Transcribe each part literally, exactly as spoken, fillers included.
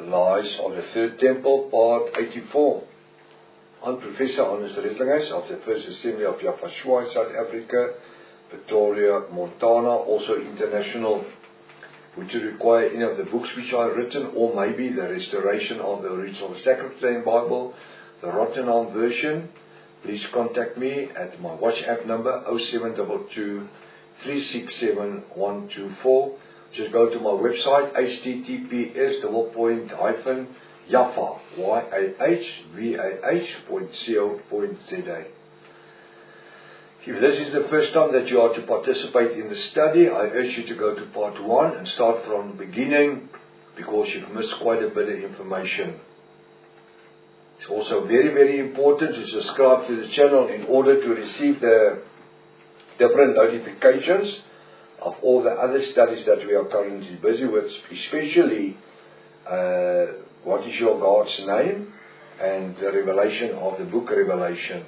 Lies of the Third Temple, Part eighty-four. I'm Professor Hannes Redlinghuis of the First Assembly of Yafashua in South Africa, Pretoria, Montana, also international. Would you require any of the books which I have written, or maybe the restoration of the original Sacred Flame Bible, the Rottenham version? Please contact me at my WhatsApp number oh seven two two, three six seven, one two four. Just go to my website, H T T P S double point hyphen Yafa, Y A H V A H point co point Z A. If this is the first time that you are to participate in the study, I urge you to go to part one and start from the beginning, because you've missed quite a bit of information. It's also very, very important to subscribe to the channel in order to receive the different notifications of all the other studies that we are currently busy with, especially uh, what is your God's name and the revelation of the book Revelation.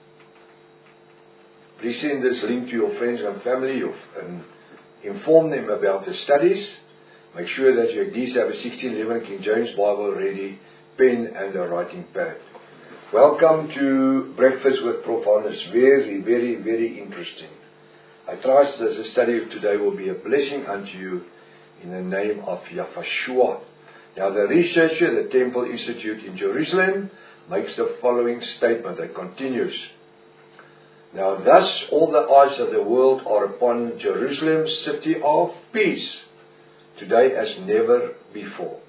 Please send this link to your friends and family and inform them about the studies. Make sure that you at least have a sixteen eleven King James Bible ready, pen and a writing pad. Welcome to Breakfast with Prof Hannes. Very, very, very interesting. I trust that the study of today will be a blessing unto you in the name of Yafashua. Now, the researcher, the Temple Institute in Jerusalem, makes the following statement. It continues. Now, thus all the eyes of the world are upon Jerusalem, city of peace, today as never before.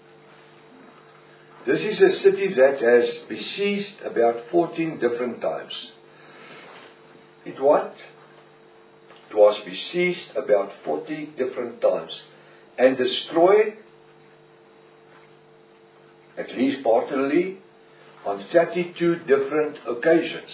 This is a city that has besieged about fourteen different times. It what? It was besieged about forty different times and destroyed, at least partly, on thirty-two different occasions.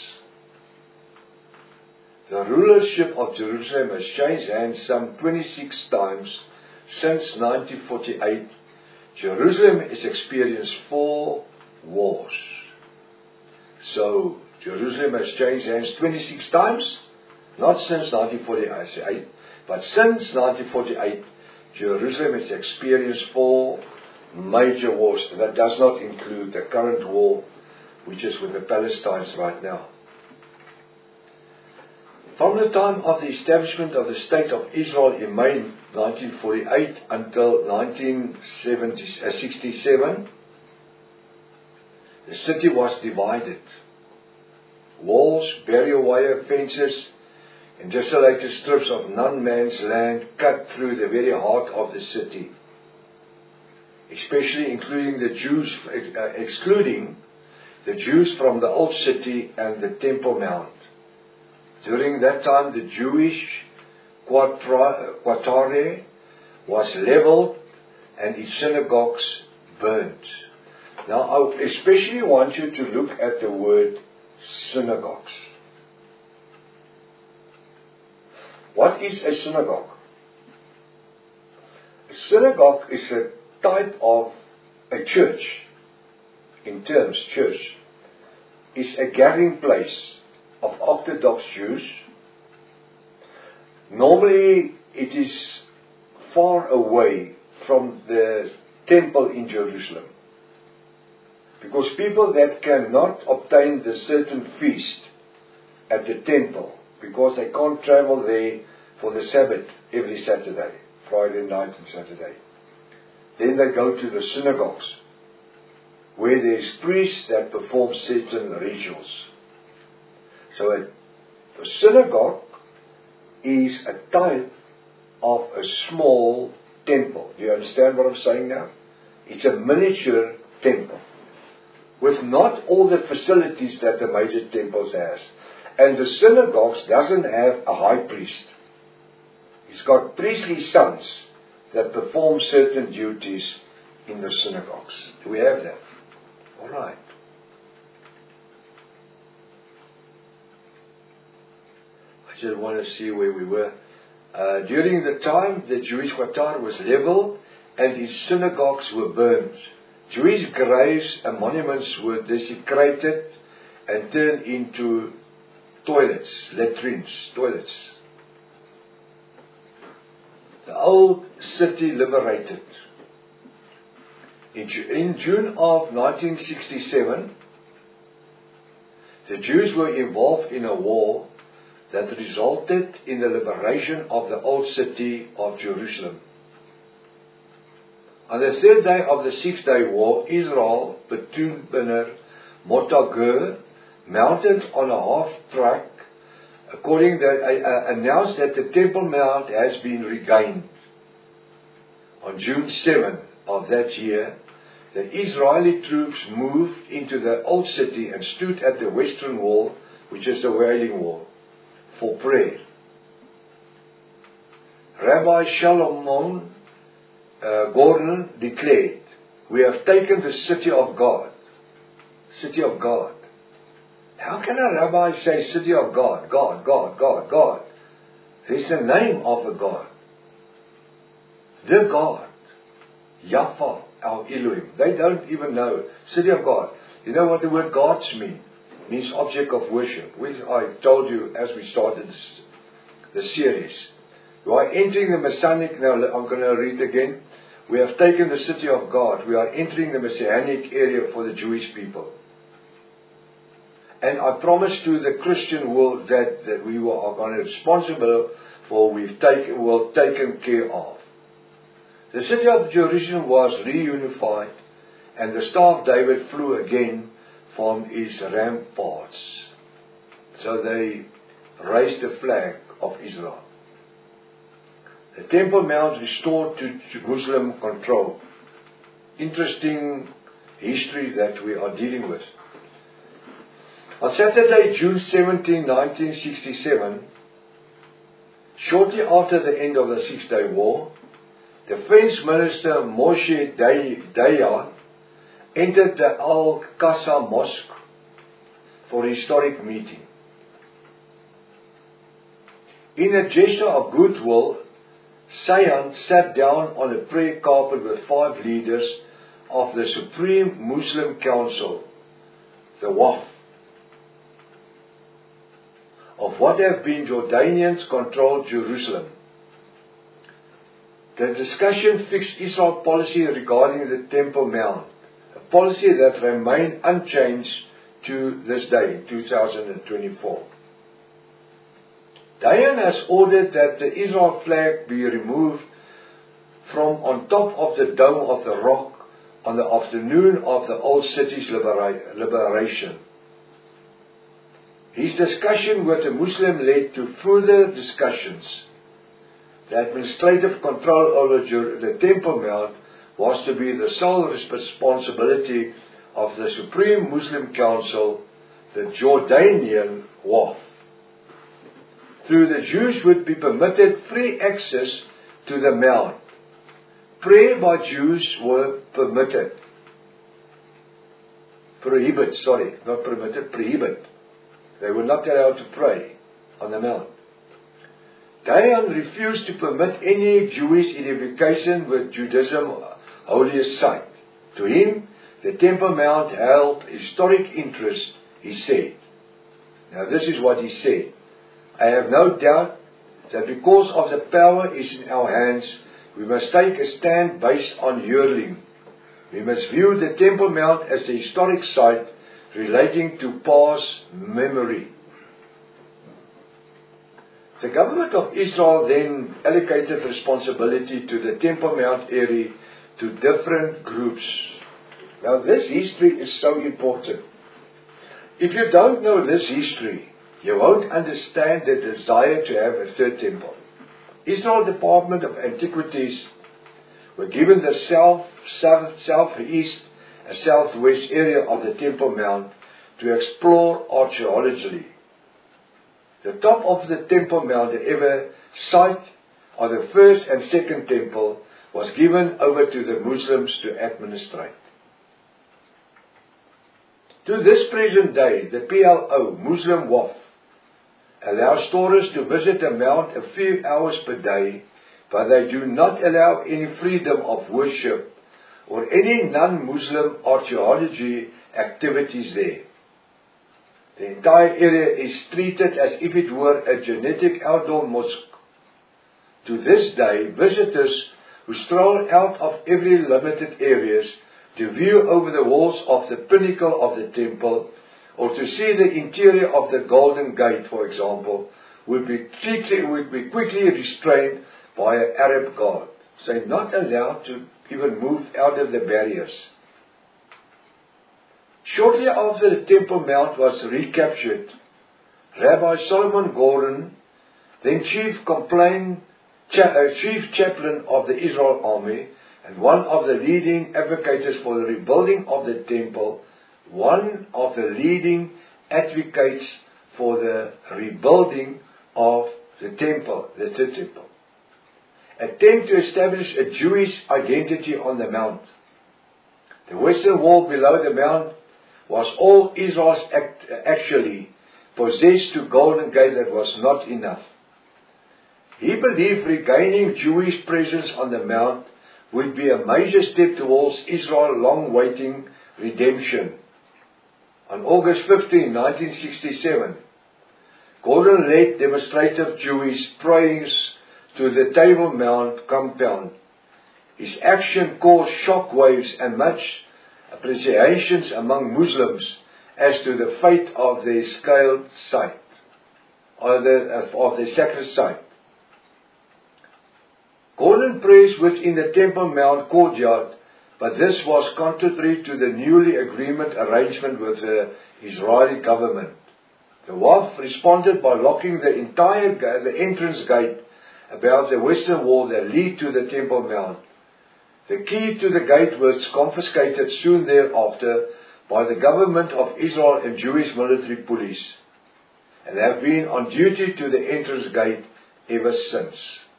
The rulership of Jerusalem has changed hands some twenty-six times since nineteen forty-eight. Jerusalem has experienced four wars. So, Jerusalem has changed hands twenty-six times, not since nineteen forty-eight, but since nineteen forty-eight, Jerusalem has experienced four major wars. That does not include the current war, which is with the Palestinians right now. From the time of the establishment of the State of Israel in May nineteen forty-eight until nineteen sixty-seven, the city was divided. Walls, barrier wire fences, and desolated strips of non-man's land cut through the very heart of the city, especially including the Jews, uh, excluding the Jews from the old city and the Temple Mount. During that time, the Jewish Quartare was leveled and its synagogues burnt. Now, I especially want you to look at the word synagogues. What is a synagogue? A synagogue is a type of a church. In terms, church is a gathering place of Orthodox Jews. Normally, it is far away from the temple in Jerusalem, because people that cannot obtain the certain feast at the temple, because they can't travel there for the Sabbath every Saturday, Friday night and Saturday, then they go to the synagogues, where there is priests that perform certain rituals. So a, a synagogue is a type of a small temple. Do you understand what I'm saying now? It's a miniature temple with not all the facilities that the major temples has. And the synagogues doesn't have a high priest. He's got priestly sons that perform certain duties in the synagogues. Do we have that? All right. I just want to see where we were. Uh, during the time, the Jewish Quartar was leveled and its synagogues were burned. Jewish graves and monuments were desecrated and turned into toilets, latrines, toilets. The old city liberated. In, in June of nineteen sixty-seven, the Jews were involved in a war that resulted in the liberation of the old city of Jerusalem. On the third day of the Six-Day War, Israel, Betoonbinder Motagur, mounted on a half-track, according that uh, announced that the Temple Mount has been regained. On June seventh of that year, the Israeli troops moved into the old city and stood at the western wall, which is the Wailing Wall, for prayer. Rabbi Shalom uh, Gordon declared, "We have taken the city of God." City of God. How can a rabbi say city of God? God, God, God, God. There's a name of a God. The God. Yahweh, our Elohim. They don't even know. City of God. You know what the word gods mean? It means object of worship. Which I told you as we started this, the series. We are entering the Messianic, now I'm going to read again. We have taken the city of God. We are entering the Messianic area for the Jewish people. And I promise to the Christian world that, that we are going to be responsible for, we've taken, well taken care of. The city of Jerusalem was reunified, and the Star of David flew again from its ramparts. So they raised the flag of Israel. The Temple Mount restored to Jerusalem control. Interesting history that we are dealing with. On Saturday, June seventeenth, nineteen sixty-seven, shortly after the end of the Six-Day War, the French minister Moshe Dayan entered the Al-Aqsa Mosque for a historic meeting. In a gesture of goodwill, Dayan sat down on a prayer carpet with five leaders of the Supreme Muslim Council, the Waqf, of what have been Jordanians-controlled Jerusalem. The discussion fixed Israel's policy regarding the Temple Mount, a policy that remained unchanged to this day, two thousand twenty-four. Dayan has ordered that the Israel flag be removed from on top of the dome of the rock on the afternoon of the old city's libera- liberation. His discussion with the Muslim led to further discussions. The administrative control over the Temple Mount was to be the sole responsibility of the Supreme Muslim Council, the Jordanian Waqf. Through the Jews would be permitted free access to the Mount. Prayer by Jews were permitted. Prohibit, sorry, not permitted, prohibit. They were not allowed to pray on the Mount. Dayan refused to permit any Jewish identification with Judaism holiest site. To him, the Temple Mount held historic interest, he said. Now this is what he said. I have no doubt that because of the power is in our hands, we must take a stand based on yearling. We must view the Temple Mount as a historic site relating to past memory. The government of Israel then allocated responsibility to the Temple Mount area to different groups. Now this history is so important. If you don't know this history, you won't understand the desire to have a third temple. Israel Department of Antiquities were given the south, south, southeast and southwest area of the Temple Mount to explore archaeologically. The top of the Temple Mount, the ever site of the first and second temple, was given over to the Muslims to administrate. To this present day, the P L O, Muslim Waqf, allows tourists to visit the mount a few hours per day, but they do not allow any freedom of worship or any non-Muslim archaeology activities there. The entire area is treated as if it were a genetic outdoor mosque. To this day, visitors who stroll out of every limited areas to view over the walls of the pinnacle of the temple, or to see the interior of the Golden Gate, for example, would be quickly, would be quickly restrained by an Arab guard. So not allowed to even move out of the barriers. Shortly after the Temple Mount was recaptured, Rabbi Solomon Gordon, then chief, complain, cha, uh, chief chaplain of the Israel army, and one of the leading advocates for the rebuilding of the temple, one of the leading advocates for the rebuilding of the temple, the third temple, attempt to establish a Jewish identity on the mount. The western wall below the mount was all Israel's act, actually possessed to Golden Gate. That was not enough. He believed regaining Jewish presence on the mount would be a major step towards Israel's long-waiting redemption. On August fifteenth, nineteen sixty-seven, Gordon led demonstrative Jewish prayers to the Table Mount compound. His action caused shockwaves and much appreciations among Muslims as to the fate of their scaled site, or the, of the sacred site. Gordon prays within the Temple Mount courtyard, but this was contrary to the newly agreement arrangement with the Israeli government. The Waqf responded by locking the entire the entrance gate about the western wall that lead to the Temple Mount. The key to the gate was confiscated soon thereafter by the government of Israel and Jewish military police, and have been on duty to the entrance gate ever since.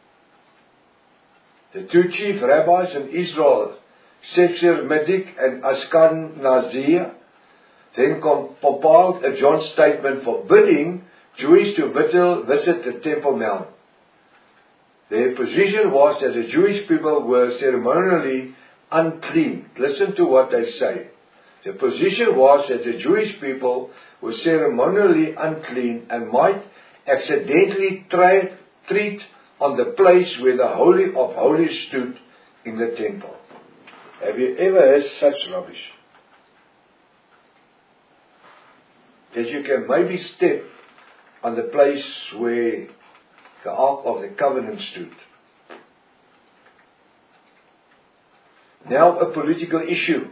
The two chief rabbis in Israel, Sefer Medik and Askan Nazir, then compiled a joint statement forbidding Jews to visit the Temple Mount. Their position was that the Jewish people were ceremonially unclean. Listen to what they say. The position was that the Jewish people were ceremonially unclean and might accidentally try, treat on the place where the Holy of Holies stood in the temple. Have you ever heard such rubbish? That you can maybe step on the place where the Ark of the Covenant stood. Now a political issue.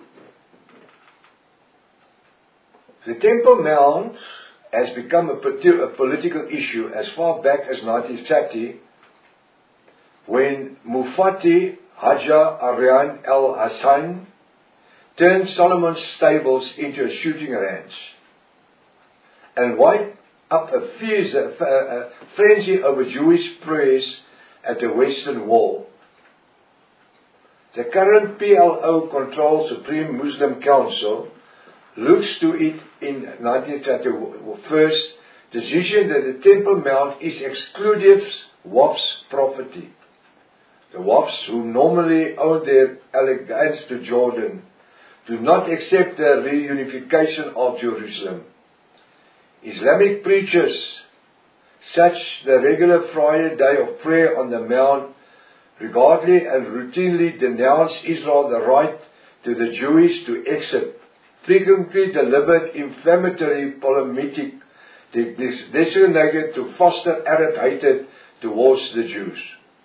The Temple Mount has become a, a political issue as far back as nineteen thirty, when Mufti Hajar Aryan al-Hassan turned Solomon's stables into a shooting range and wiped up a, fierce, a, a frenzy over Jewish prayers at the Western Wall. The current P L O-controlled Supreme Muslim Council looks to it in nineteen thirty-first decision that the Temple Mount is exclusive Waqf's property. The Waqfs, who normally owe their allegiance to Jordan, do not accept the reunification of Jerusalem. Islamic preachers, such the regular Friday day of prayer on the Mount, regardlessly and routinely denounce Israel the right to the Jewish to exit, frequently delivered inflammatory polemic designated to foster Arab hatred towards the Jews.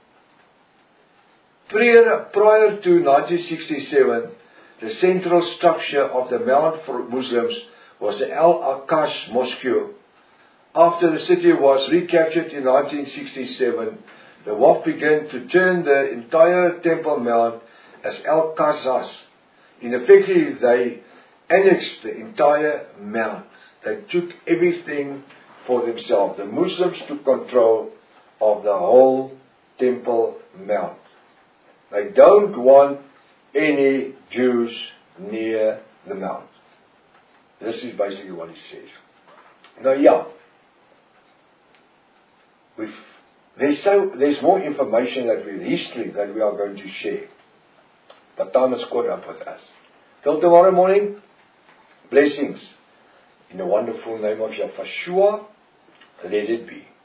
Prior, prior to nineteen sixty-seven, the central structure of the Mount for Muslims was the Al-Aqsa Mosque. After the city was recaptured in nineteen sixty-seven, the Waqf began to turn the entire Temple Mount as Al-Aqsa's. In effect, they annexed the entire Mount. They took everything for themselves. The Muslims took control of the whole Temple Mount. They don't want any Jews near the Mount. This is basically what he says. Now, yeah, we've, there's, so, there's more information that we, history that we are going to share. But time has caught up with us. Till tomorrow morning, blessings. In the wonderful name of Yahshua, let it be.